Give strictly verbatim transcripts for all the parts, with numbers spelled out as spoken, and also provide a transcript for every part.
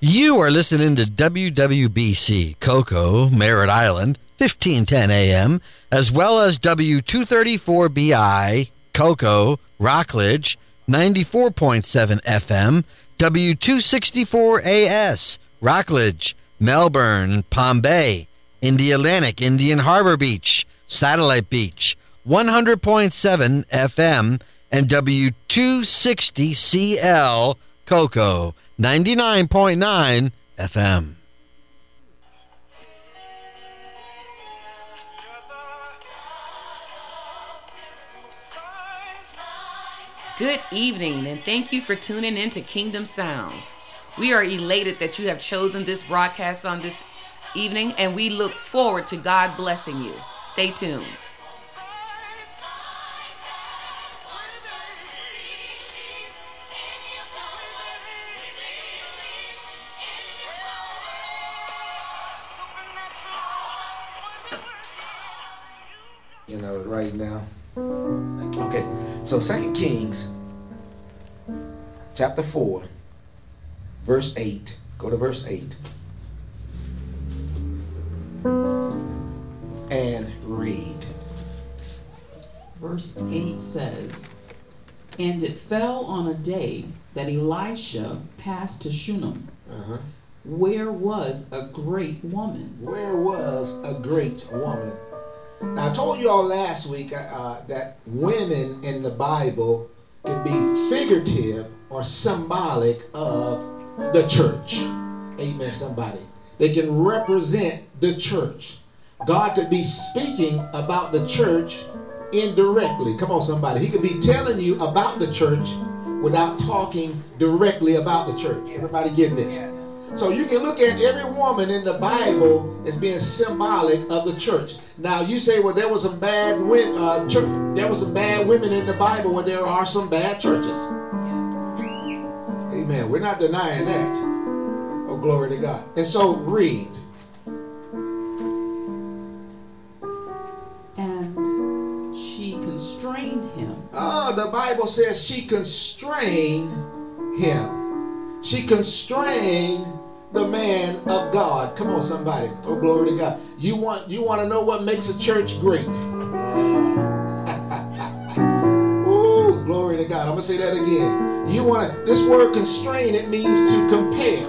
You are listening to W W B C Cocoa, Merritt Island, fifteen ten A M, as well as W two thirty-four B I, Cocoa, Rockledge, ninety-four point seven F M, W two sixty-four A S, Rockledge, Melbourne, Palm Bay, Indialantic, Indian Harbor Beach, Satellite Beach, one hundred point seven F M, and W two sixty C L, Cocoa, ninety-nine point nine F M. Good evening, and thank you for tuning in to Kingdom Sounds. We are elated that you have chosen this broadcast on this evening, and we look forward to God blessing you. Stay tuned. You know, right now. Okay, so Second Kings, chapter four, verse eight. Go to verse eight. And read. Verse eight says, "And it fell on a day that Elisha passed to Shunem, Uh-huh. where was a great woman." Where was a great woman? Now, I told you all last week uh, that women in the Bible can be figurative or symbolic of the church. Amen, somebody. They can represent the church. God could be speaking about the church indirectly. Come on, somebody. He could be telling you about the church without talking directly about the church. Everybody getting this? So you can look at every woman in the Bible as being symbolic of the church. Now you say, well, there was some bad women, uh, church, there was some bad women in the Bible. Well, there are some bad churches. Amen. We're not denying that. Oh, glory to God. And so read. And she constrained him. Ah, the Bible says she constrained him. She constrained the man of God. Come on, somebody. Oh, glory to God. You want you want to know what makes a church great? Ooh, glory to God. I'm gonna say that again. You want to, this word constrain, it means to compel.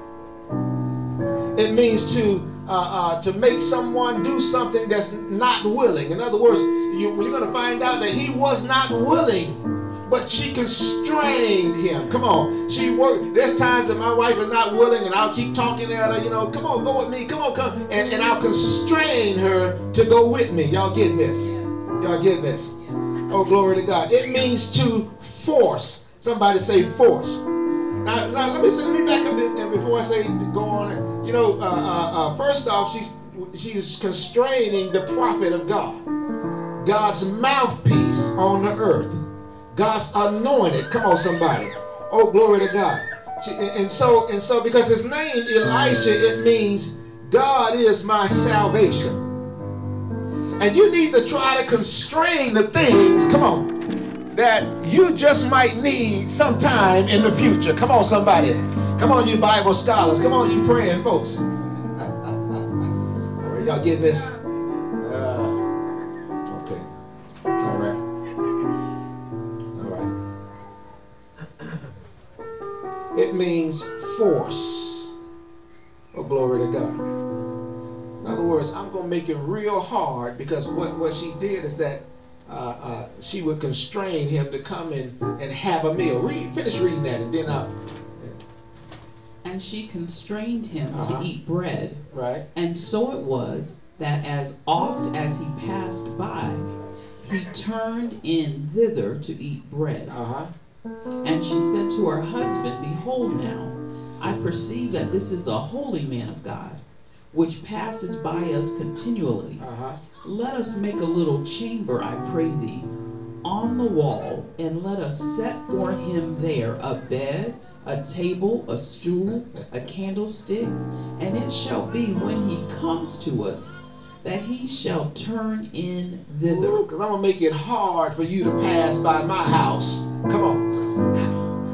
It means to uh, uh, to make someone do something that's not willing. In other words, you, you're gonna find out that he was not willing, but she constrained him. Come on. She worked. There's times that my wife is not willing, and I'll keep talking at her, you know, come on, go with me, come on, come. And, and I'll constrain her to go with me. Y'all get this? Y'all get this? Oh, glory to God. It means to force. Somebody say force. Now, now let me say, let me back up and before I say go on. You know, uh, uh, uh, first off, she's she's constraining the prophet of God, God's mouthpiece on the earth. God's anointed. Come on, somebody. Oh, glory to God. And so, and so, because his name Elisha, it means God is my salvation. And you need to try to constrain the things, come on, that you just might need sometime in the future. Come on, somebody. Come on, you Bible scholars. Come on, you praying folks. All right, y'all get this? It means force. Oh, glory to God. In other words, I'm going to make it real hard, because what, what she did is that uh, uh, she would constrain him to come in and have a meal. Read, finish reading that, and then I'll... Yeah. And she constrained him uh-huh. to eat bread. Right. And so it was that as oft as he passed by, he turned in thither to eat bread. Uh-huh. And she said to her husband, "Behold now, I perceive that this is a holy man of God, which passes by us continually. Uh-huh. Let us make a little chamber, I pray thee, on the wall, and let us set for him there a bed, a table, a stool, a candlestick, and it shall be when he comes to us that he shall turn in thither." Because I'm going to make it hard for you to pass by my house. Come on.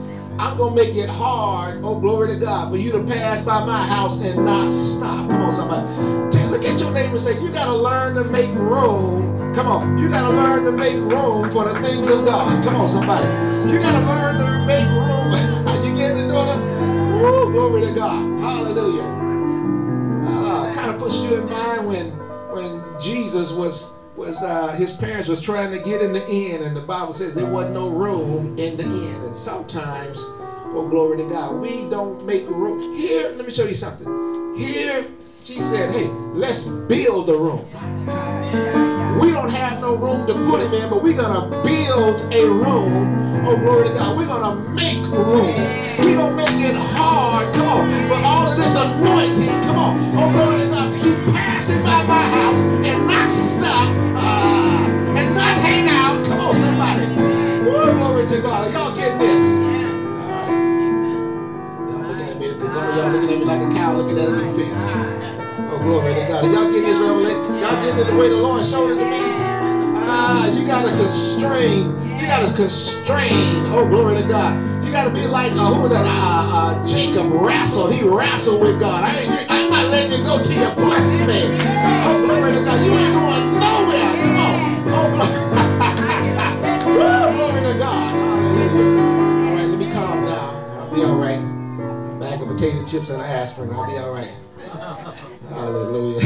I'm going to make it hard, oh glory to God, for you to pass by my house and not stop. Come on, somebody. Take, look at your neighbor and say, you got to learn to make room. Come on. You got to learn to make room for the things of God. Come on, somebody. You got to learn to make room. Are you getting it, daughter? Woo, glory to God. Hallelujah. Uh, kind of puts you in mind when when Jesus was was uh, his parents was trying to get in the inn, and the Bible says there wasn't no room in the inn. And sometimes, oh glory to God, we don't make room. Here, let me show you something. Here, she said, hey, let's build a room. We don't have no room to put him in, but we're going to build a room. Oh, glory to God. We're going to make room. We're going to make it hard. Come on. But all of this anointing, come on. Oh, glory to God. To keep passing by my house and not stop uh, and not hang out. Come on, somebody. Oh, glory to God. Are y'all getting this? All right. Y'all looking at me. Because some of y'all looking at me like a cow looking at a new fence. Oh, glory to God. Are y'all getting this revelation? Y'all getting it the way the Lord showed it to me? Ah, you got to constrain. You got to constrain. Oh, glory to God. You got to be like, uh, who was that? Uh, uh, Jacob wrestled. He wrestled with God. I ain't, I'm not letting you go till you bless me. Oh, glory to God. You ain't going nowhere. Come on. Oh, glory. Woo, glory to God. Hallelujah. All right, let me calm down. I'll be all right. A bag of potato chips and an aspirin. I'll be all right. Hallelujah.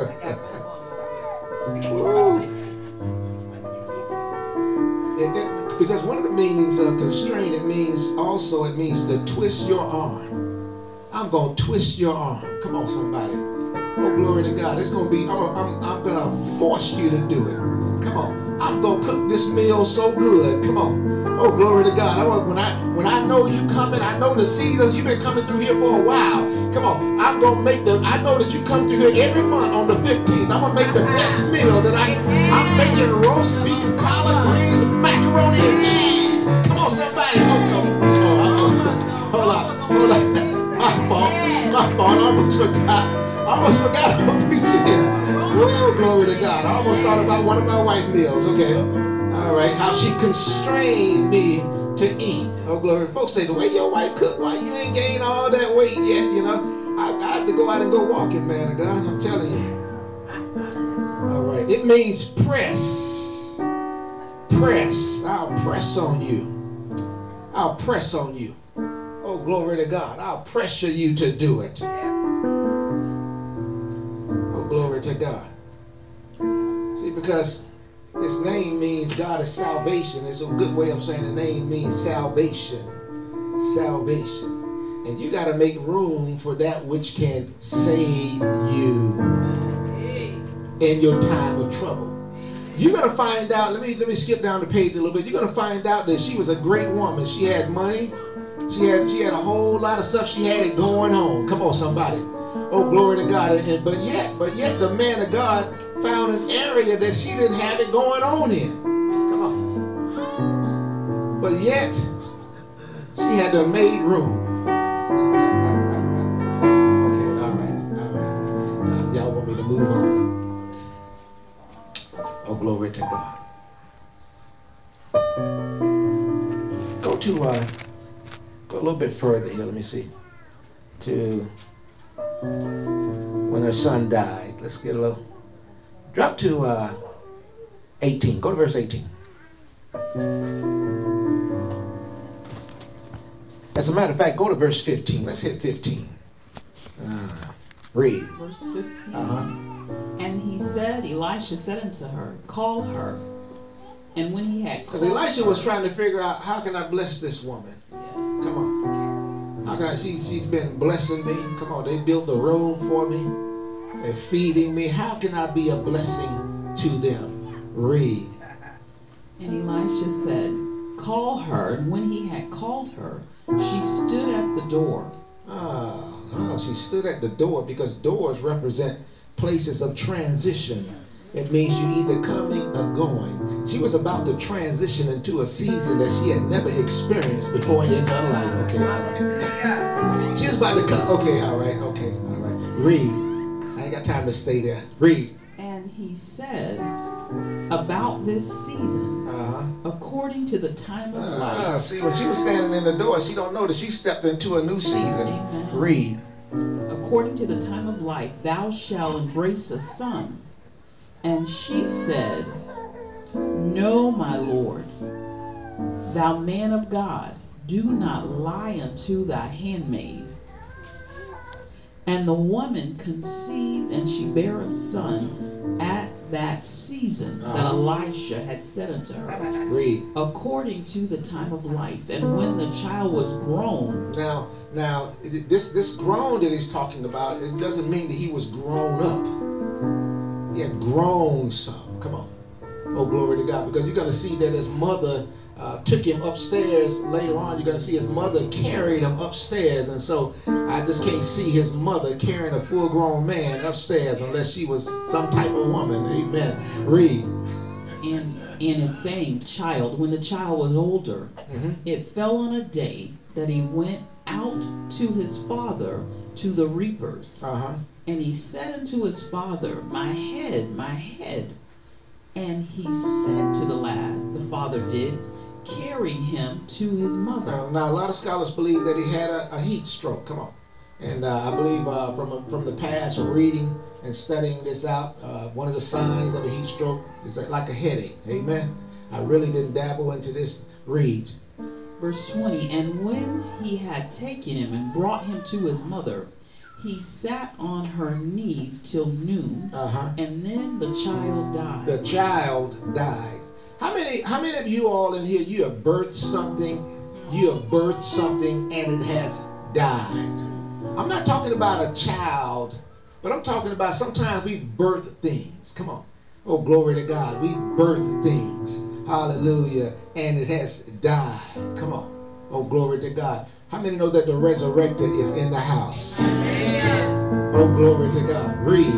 Woo. It, it, because one of the meanings of constraint, it means also, it means to twist your arm. I'm going to twist your arm. Come on, somebody. Oh, glory to God. It's going to be, I'm, I'm, I'm going to force you to do it. Come on. I'm going to cook this meal so good. Come on. Oh, glory to God. I want, when I when I know you coming, I know the season, you've been coming through here for a while. Come on. I'm going to make the, I know that you come through here every month on the fifteenth. I'm going to make the best meal that I, I'm making roast beef, collard greens, macaroni and cheese. Come on, somebody. Oh, oh, oh, hold on. Hold on. My fault. My fault. I almost forgot. I almost forgot I'm preaching here. Woo, glory to God. I almost thought about one of my wife meals. Okay. All right. How she constrained me to eat. Oh, glory. Folks say, the way your wife cook, why you ain't gained all that weight yet, you know? I, I have to go out and go walking, man of God. I'm telling you. All right. It means press. Press. I'll press on you. I'll press on you. Oh, glory to God. I'll pressure you to do it. Oh, glory to God. See, because this name means God is salvation. It's a good way of saying the name means salvation. Salvation. And you got to make room for that which can save you in your time of trouble. You're going to find out, let me let me skip down the page a little bit. You're going to find out that she was a great woman. She had money. She had she had a whole lot of stuff. She had it going on. Come on, somebody. Oh, glory to God. And, and but yet, but yet the man of God found an area that she didn't have it going on in. Come on. But yet, she had to make room. Okay, all right, all right. Uh, y'all want me to move on? Oh, glory to God. Go to, uh, go a little bit further here, let me see. To when her son died. Let's get a little. Drop to uh, eighteen. Go to verse eighteen. As a matter of fact, go to verse fifteen. Let's hit fifteen. Uh, read. Verse fifteen. Uh-huh. And he said, Elisha said unto her, call her. And when he had called Because Elisha her, was trying to figure out, how can I bless this woman? yes. Come on. How can I? She, she's been blessing me. Come on. They built a room for me. They're feeding me. How can I be a blessing to them? Read. And Elisha said, call her. And when he had called her, she stood at the door. Oh, oh, she stood at the door because doors represent places of transition. It means you either coming or going. She was about to transition into a season that she had never experienced before in her life. Okay, all right. She was about to come. Okay, all right, okay, all right. Read. I ain't got time to stay there. Read. And he said, About this season, Uh-huh. according to the time of Uh, life. see, when she was standing in the door, she don't know that she stepped into a new season. Amen. Read. According to the time of life, thou shalt embrace a son. And she said, No, my Lord, thou man of God, do not lie unto thy handmaid. And the woman conceived, and she bare a son at that season that Uh-huh. Elisha had said unto her, Read. according to the time of life. And when the child was grown, Now, now, this this grown that he's talking about, it doesn't mean that he was grown up. He had grown some. Come on. Oh, glory to God. Because you're going to see that his mother uh, took him upstairs later on. You're going to see his mother carried him upstairs. And so I just can't see his mother carrying a full-grown man upstairs unless she was some type of woman. Amen. Read. and and is saying, child, when the child was older, Mm-hmm. it fell on a day that he went out to his father to the reapers. Uh-huh. And he said unto his father, My head, my head. And he said to the lad, the father did, carry him to his mother. Now, now, a lot of scholars believe that he had a, a heat stroke. Come on. And uh, I believe uh, from, a, from the past, from reading and studying this out, uh, one of the signs of a heat stroke is like a headache. Amen. I really didn't dabble into this. Read. Verse twenty, and when he had taken him and brought him to his mother, he sat on her knees till noon, Uh-huh. and then the child died. The child died. How many, how many of you all in here, you have birthed something, you have birthed something, and it has died? I'm not talking about a child, but I'm talking about sometimes we birth things. Come on. Oh, glory to God. We birth things. Hallelujah. And it has died. Come on. Oh, glory to God. How many know that the resurrected is in the house? Oh, glory to God. Read.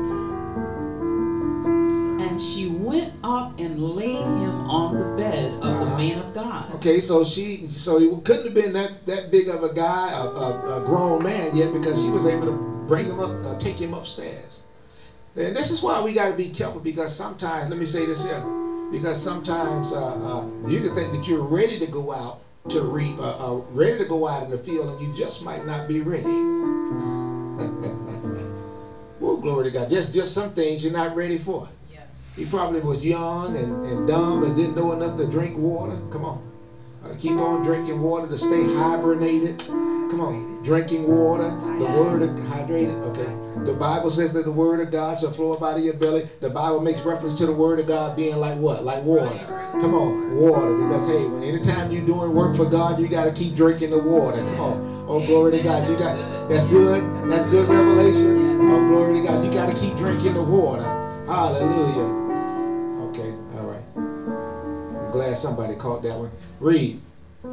And she went up and laid him on the bed of Uh-huh. the man of God. Okay, so she, so he couldn't have been that, that big of a guy, a, a, a grown man yet, because she was able to bring him up, uh, take him upstairs. And this is why we got to be careful, because sometimes, let me say this here, because sometimes uh, uh, you can think that you're ready to go out to reap, uh, uh, ready to go out in the field, and you just might not be ready. Oh, glory to God. Just, just some things you're not ready for. He probably was young and, and dumb and didn't know enough to drink water. Come on. Uh, keep on drinking water to stay hibernated. Come on. Drinking water. The word of hydrated. Okay. The Bible says that the word of God shall flow up out of your belly. The Bible makes reference to the word of God being like what? Like water. Come on. Water. Because hey, when anytime you're doing work for God, you got to keep drinking the water. Come on. Oh, glory to God. You got, that's good. That's good revelation. Oh, glory to God. You got to keep drinking the water. Hallelujah. Okay, all right. I'm glad somebody caught that one. Read.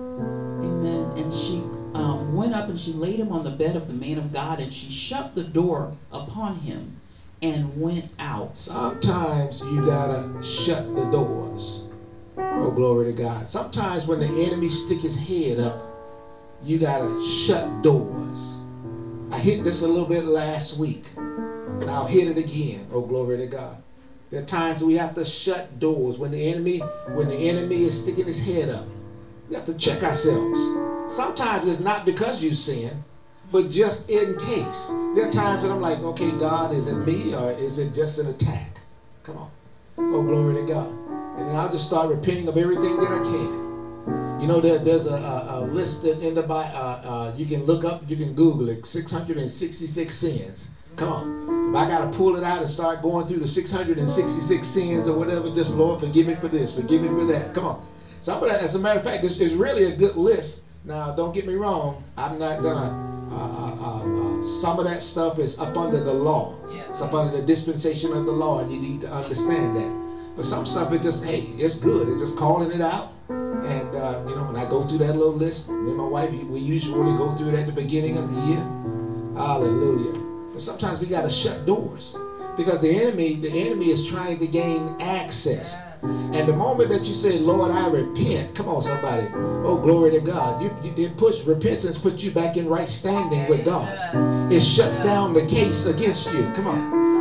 Amen. And she um, went up and she laid him on the bed of the man of God, and she shut the door upon him and went out. Sometimes you gotta shut the doors. Oh, glory to God. Sometimes when the enemy stick his head up, you gotta shut doors. I hit this a little bit last week, and I'll hit it again. Oh, glory to God. There are times we have to shut doors. When the enemy, when the enemy is sticking his head up, we have to check ourselves. Sometimes it's not because you sin, but just in case. There are times that I'm like, okay, God, is it me or is it just an attack? Come on. Oh, glory to God. And then I'll just start repenting of everything that I can. You know, there, there's a, a, a list in the Bible. Uh, uh, you can look up, you can Google it, six hundred sixty-six sins. Come on. If I got to pull it out and start going through the six hundred sixty-six sins or whatever, just Lord, forgive me for this, forgive me for that. Come on. Some of that, as a matter of fact, it's, it's really a good list. Now, don't get me wrong. I'm not going to, uh, uh, uh, uh, some of that stuff is up under the law. It's up under the dispensation of the law, and you need to understand that. But some stuff, it just, hey, it's good. It's just calling it out. And, uh, you know, when I go through that little list, me and my wife, we usually go through it at the beginning of the year. Hallelujah. But sometimes we got to shut doors because the enemy, the enemy is trying to gain access. And the moment that you say, Lord, I repent, come on, somebody. Oh, glory to God. You, you, it puts repentance puts you back in right standing with God. It shuts down the case against you. Come on.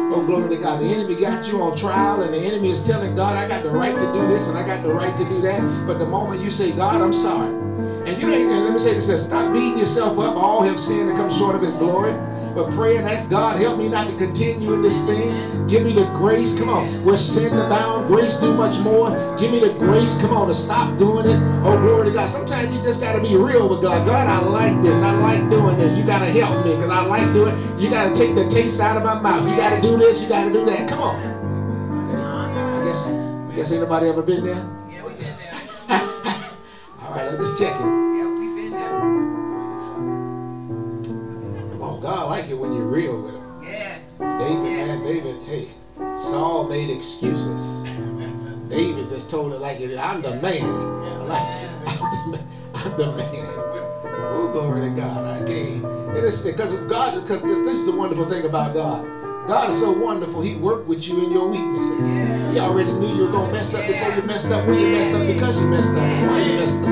Oh, glory to God. The enemy got you on trial, and the enemy is telling God, I got the right to do this and I got the right to do that. But the moment you say, God, I'm sorry. And you ain't, and let me say this, stop beating yourself up. All have sinned and come short of his glory. But pray and ask God, help me not to continue in this thing. Give me the grace. Come on. Where sin abound, grace do much more. Give me the grace. Come on, to stop doing it. Oh, glory to God. Sometimes you just got to be real with God. God, I like this. I like doing this. You got to help me because I like doing it. You got to take the taste out of my mouth. You got to do this. You got to do that. Come on. I guess, I guess anybody ever been there? Yeah, we've been there. All right, let's just check it. Yeah, we've been there. Come on, God like it when you're real with him. Yes. David, Yes. man, David, hey, Saul made excuses. David just told it like it is. I'm the man. I'm, like, I'm, the, I'm the man. Oh, glory to God. I can't. And it's because God, because this is the wonderful thing about God. God is so wonderful. He worked with you in your weaknesses. He already knew you were going to mess up before you messed up, when you messed up, because you messed up, and why you messed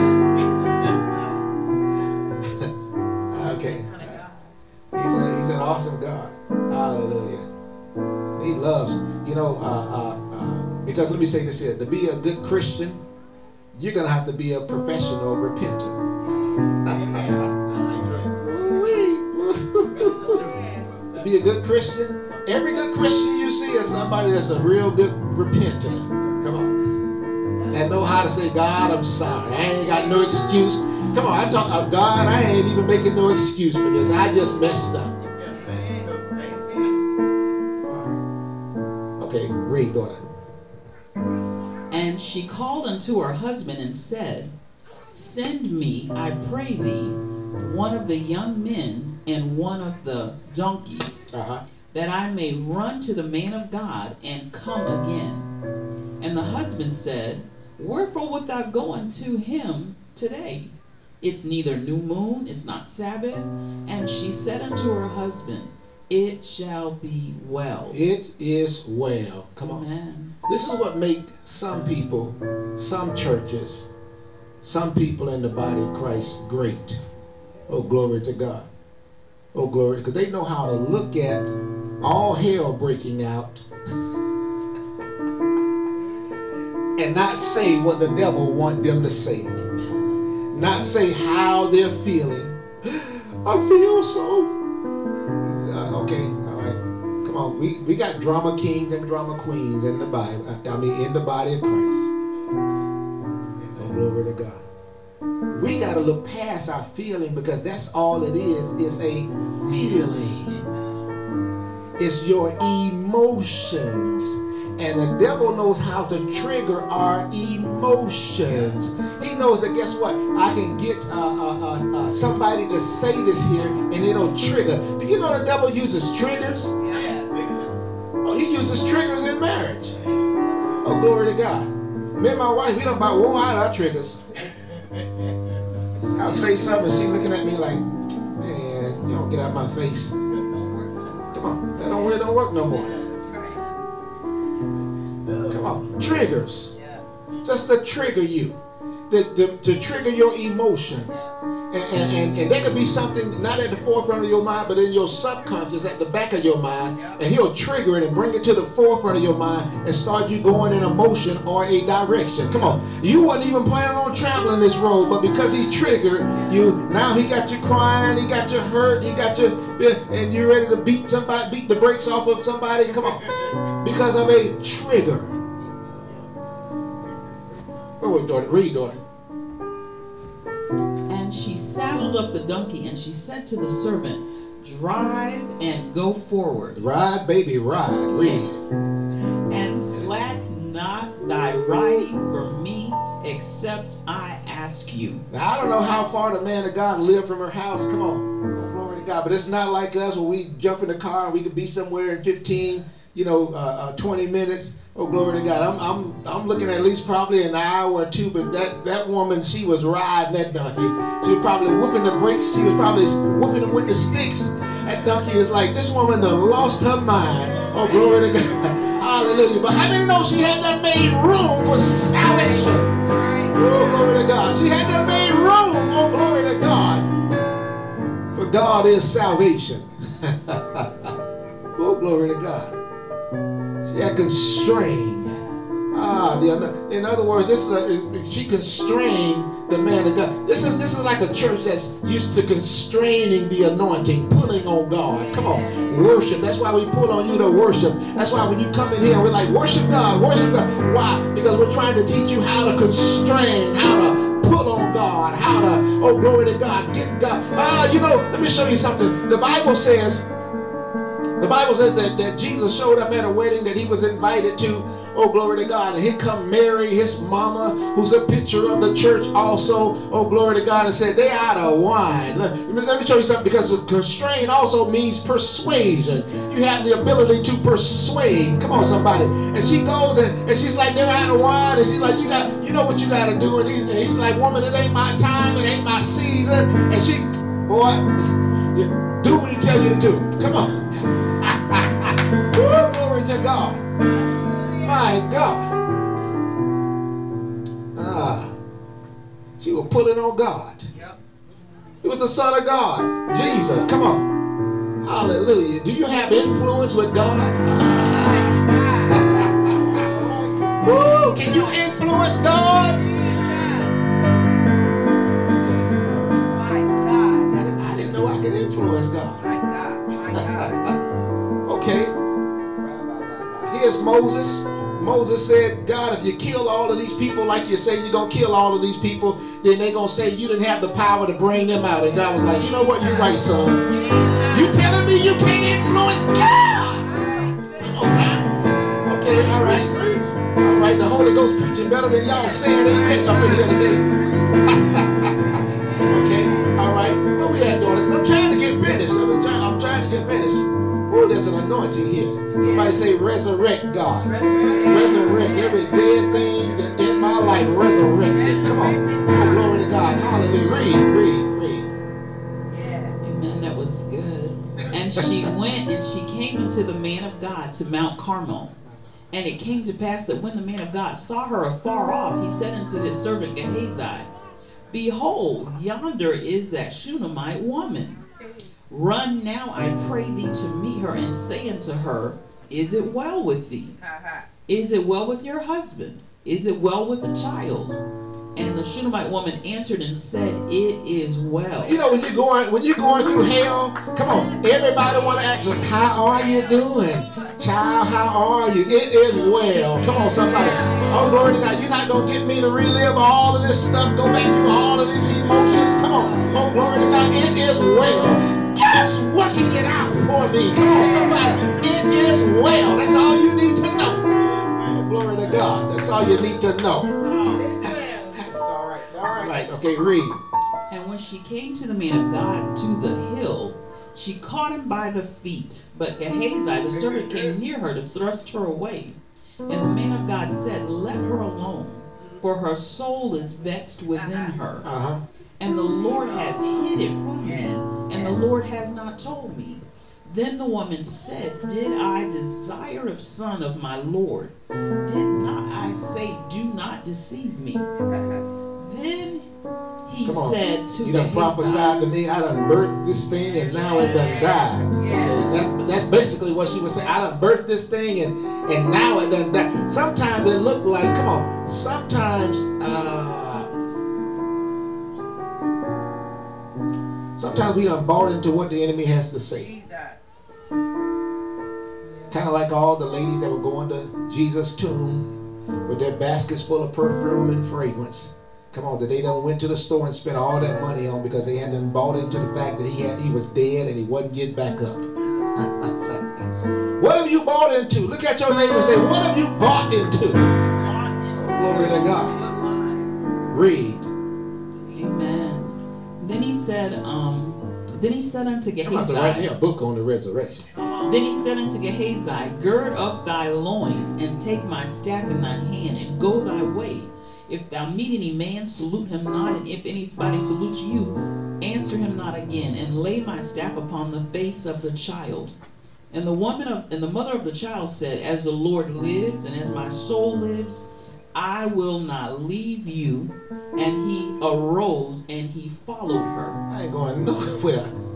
up. Okay. He's, a, he's an awesome God. Hallelujah. He loves, you know, uh, uh, uh, because let me say this here. To be a good Christian, you're going to have to be a professional repentant. To be a good Christian, every good Christian you see is somebody that's a real good repentant. Come on. And know how to say, God, I'm sorry. I ain't got no excuse. Come on, I talk about God, I ain't even making no excuse for this. I just messed up. Okay, read, daughter. And she called unto her husband and said, Send me, I pray thee, one of the young men and one of the donkeys, Uh-huh. that I may run to the man of God and come again. And the husband said, Wherefore wilt thou go unto him today? It's neither new moon, it's not Sabbath. And she said unto her husband, It shall be well. It is well. Come on. Amen. This is what makes some people, some churches, some people in the body of Christ great. Oh, glory to God. Oh, glory. Because they know how to look at all hell breaking out and not say what the devil want them to say. Not say how they're feeling. I feel so. Uh, okay, all right. Come on. We, we got drama kings and drama queens in the Bible. I mean, in the body of Christ. Oh, glory to God. We got to look past our feeling, because that's all it is. It's a feeling. It's your emotions. And the devil knows how to trigger our emotions. He knows that, guess what? I can get uh, uh, uh, uh, somebody to say this here and it'll trigger. Do you know the devil uses triggers? Oh, he uses triggers in marriage. Oh, glory to God. Me and my wife, we don't about whoa out our triggers. I'll say something and she looking at me like, man, you don't get out of my face. Come on, that don't, it don't work no more. Come on, triggers. Just to trigger you, to, to, to trigger your emotions. And, and, and, and that could be something not at the forefront of your mind, but in your subconscious, at the back of your mind. And he'll trigger it and bring it to the forefront of your mind and start you going in a motion or a direction. Come on. You wasn't even planning on traveling this road, but because he triggered you, now he got you crying, he got you hurt, he got you, and you're ready to beat somebody, beat the brakes off of somebody. Come on. Because of a trigger. Oh, wait, daughter. Read, daughter. And she saddled up the donkey, and she said to the servant, Drive and go forward. Ride, baby, ride. Read. And slack not thy riding for me, except I ask you. Now, I don't know how far the man of God lived from her house. Come on. Oh, glory to God. But it's not like us where we jump in the car and we could be somewhere in fifteen, you know, uh, uh, twenty minutes. Oh, glory to God. I'm I'm I'm looking at least probably an hour or two, but that, that woman, she was riding that donkey. She was probably whooping the brakes. She was probably whooping them with the sticks. That donkey is like, this woman done lost her mind. Oh, glory to God. Hallelujah. But how many know she had that made room for salvation? Oh, glory to God. She had that made room. Oh, glory to God. For God is salvation. Oh, glory to God. She had constrained. Ah, the, in other words, this is a, she constrained the man of God. This is this is like a church that's used to constraining the anointing, pulling on God. Come on, worship. That's why we pull on you to worship. That's why when you come in here, we're like, worship God, worship God. Why? Because we're trying to teach you how to constrain, how to pull on God, how to, oh, glory to God, get God. Ah, you know, let me show you something. The Bible says, the Bible says that, that Jesus showed up at a wedding that he was invited to. Oh, glory to God. And here come Mary, his mama, who's a picture of the church also. Oh, glory to God. And said, they out of wine. Let, let me show you something, because constrain also means persuasion. You have the ability to persuade. Come on, somebody. And she goes and, and she's like, they're out of wine. And she's like, you got, you know what you got to do. And, he, and he's like, woman, it ain't my time. It ain't my season. And she, boy, do what he tell you to do. Come on. Woo, glory to God. My God. Ah, she was pulling on God. Yep. He was the Son of God, Jesus. Come on. Hallelujah. Do you have influence with God? Woo, can you influence God? My God. I didn't, I didn't know I could influence God. My God. My God. Okay. Here's Moses. Moses said, God, if you kill all of these people like you say you're going to kill all of these people, then they're going to say you didn't have the power to bring them out. And God was like, you know what? You're right, son. You telling me you can't influence God? All right. Okay, all right. All right, the Holy Ghost preaching better than y'all saying amen up in here today. Okay, all right. Where we at, daughters? I'm trying to get finished. I'm trying, I'm trying to get finished. Oh, there's an anointing here. Somebody say, resurrect God. Resurrect every dead thing that in my life. Resurrect it. Come on. Oh, glory to God. Hallelujah. Read, read, read. Yeah. Amen. That was good. And she went and she came into the man of God to Mount Carmel. And it came to pass that when the man of God saw her afar off, he said unto his servant Gehazi, behold, yonder is that Shunammite woman. Run now, I pray thee, to meet her, and say unto her, is it well with thee? Is it well with your husband? Is it well with the child? And the Shunammite woman answered and said, it is well. You know, when you're going, when you're going through hell, come on, everybody want to ask you, how are you doing? Child, how are you? It is well. Come on, somebody. Oh, glory to God. You're not going to get me to relive all of this stuff, go back through all of these emotions. Come on. Oh, glory to God. It is well. God's working it out for me. Come on, somebody. It is well. That's all you need to know. Oh, glory to God. That's all you need to know. All right. All right. Right. Okay, read. And when she came to the man of God to the hill, she caught him by the feet. But Gehazi, the servant, came near her to thrust her away. And the man of God said, let her alone, for her soul is vexed within her. Uh-huh. And the Lord has hid it from me, and the Lord has not told me. Then the woman said, did I desire of son of my Lord? Did not I say, do not deceive me? Then he said to you done prophesied to me, I done birthed this thing and now it done died. Okay, that's, that's basically what she was saying. I done birthed this thing and, and now it done died. Sometimes it look like, come on, sometimes, uh, sometimes we done bought into what the enemy has to say. Kind of like all the ladies that were going to Jesus' tomb with their baskets full of perfume and fragrance. Come on, that they done went to the store and spent all that money on because they hadn't bought into the fact that he had he was dead and he wasn't getting back up. What have you bought into? Look at your neighbor and say, what have you bought into? Oh, glory to God. Read. Amen. Then he said, um, then he said unto Gehazi. I'm about to write me a book on the resurrection. Then he said unto Gehazi, gird up thy loins, and take my staff in thine hand, and go thy way. If thou meet any man, salute him not, and if anybody salutes you, answer him not again, and lay my staff upon the face of the child. And the woman of and the mother of the child said, as the Lord lives, and as my soul lives, I will not leave you. And he arose and he followed her. I ain't going nowhere.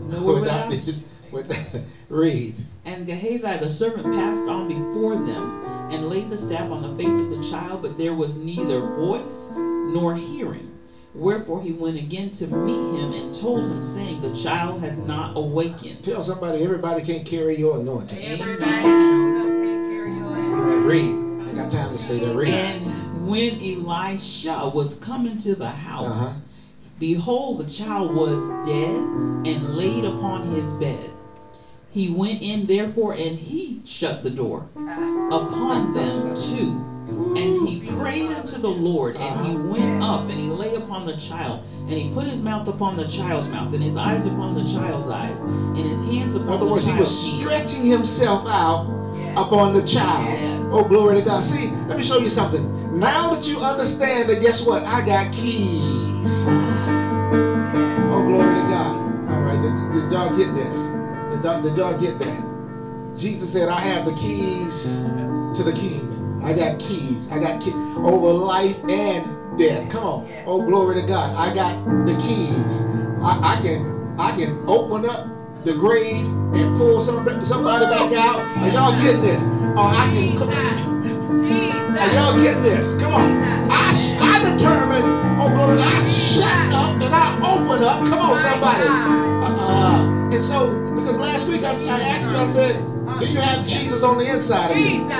Without the, with the, read. And Gehazi the servant passed on before them and laid the staff on the face of the child, but there was neither voice nor hearing. Wherefore he went again to meet him and told him, saying, the child has not awakened. Tell somebody, everybody can't carry your anointing. Everybody can't carry your anointing. Read. I got time to stay there. Read. And when Elisha was coming to the house, uh-huh. behold, the child was dead and laid upon his bed. He went in therefore, and he shut the door upon them too. And he prayed unto the Lord, and he went up, and he lay upon the child, and he put his mouth upon the child's mouth, and his eyes upon the child's eyes, and his hands upon the child's hands. In other words, he was stretching himself out yeah. upon the child. Yeah. Oh, glory to God. See, let me show you something. Now that you understand that, guess what? I got keys. Oh, glory to God. All right, did, did y'all get this? Did y'all, did y'all get that? Jesus said, I have the keys to the kingdom. I got keys. I got keys over life and death. Come on. Oh, glory to God. I got the keys. I, I can I can open up the grave and pull somebody, somebody back out. Are y'all getting this? Or I can... Are y'all getting this? Come on. I, I determine, oh, glory, I shut up and I open up. Come on, somebody. Uh, and so, because last week I, I asked you, I said, do you have Jesus on the inside of you?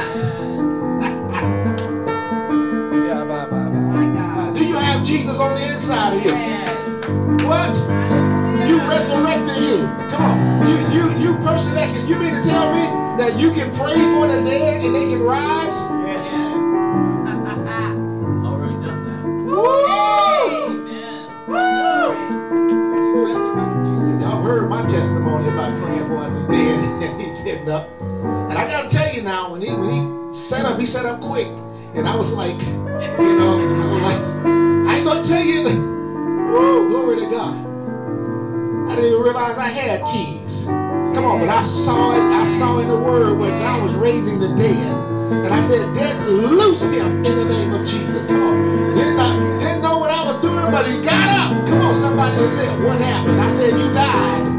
Yeah, bye, bye, bye. Uh, do you have Jesus on the inside of you? What? You resurrected you. Come on. You you you person that can, you mean to tell me that you can pray for the dead and they can rise? Already done that. Woo! Amen. Y'all heard my testimony about praying for the dead and he getting up. And I gotta tell you now, when he when he set up, he set up quick. And I was like, you know, I was like, I ain't gonna tell you that. Woo, glory to God. I didn't even realize I had keys. Come on, but I saw it, I saw in the word when God was raising the dead. And I said, death, loose him in the name of Jesus. Come on. Didn't, I, didn't know what I was doing, but he got up. Come on, somebody said, what happened? I said, you died.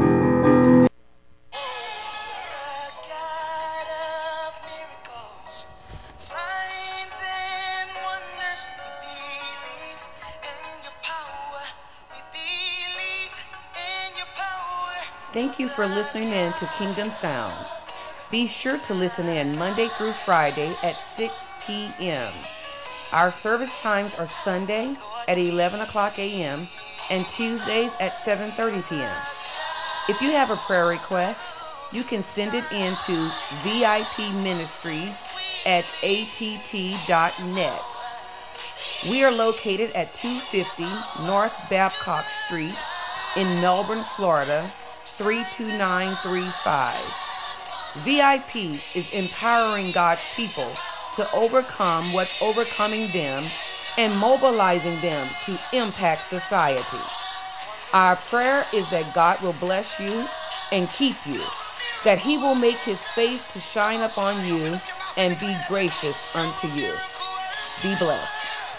Thank you for listening in to Kingdom Sounds. Be sure to listen in Monday through Friday at six p.m. Our service times are Sunday at eleven o'clock a.m. and Tuesdays at seven thirty p.m. If you have a prayer request, you can send it in to V I P Ministries at A T T dot net. We are located at two fifty North Babcock Street in Melbourne, Florida, three two nine three five. V I P is empowering God's people to overcome what's overcoming them and mobilizing them to impact society. Our prayer is that God will bless you and keep you, that he will make his face to shine upon you and be gracious unto you. Be blessed.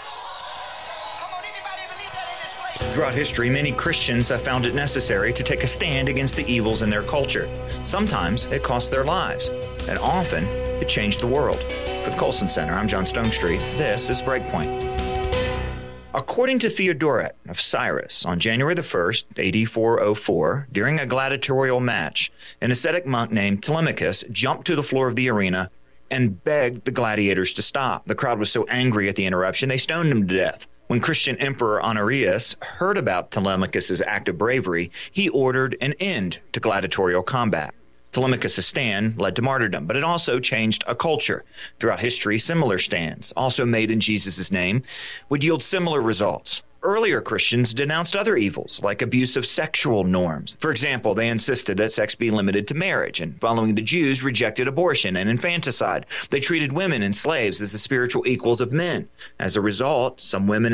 Throughout history, many Christians have found it necessary to take a stand against the evils in their culture. Sometimes it cost their lives, and often it changed the world. For the Colson Center, I'm John Stonestreet. This is Breakpoint. According to Theodoret of Cyrus, on January the first, A D four oh four, during a gladiatorial match, an ascetic monk named Telemachus jumped to the floor of the arena and begged the gladiators to stop. The crowd was so angry at the interruption, they stoned him to death. When Christian Emperor Honorius heard about Telemachus' act of bravery, he ordered an end to gladiatorial combat. Telemachus' stand led to martyrdom, but it also changed a culture. Throughout history, similar stands, also made in Jesus' name, would yield similar results. Earlier Christians denounced other evils, like abusive sexual norms. For example, they insisted that sex be limited to marriage, and following the Jews, rejected abortion and infanticide. They treated women and slaves as the spiritual equals of men. As a result, some women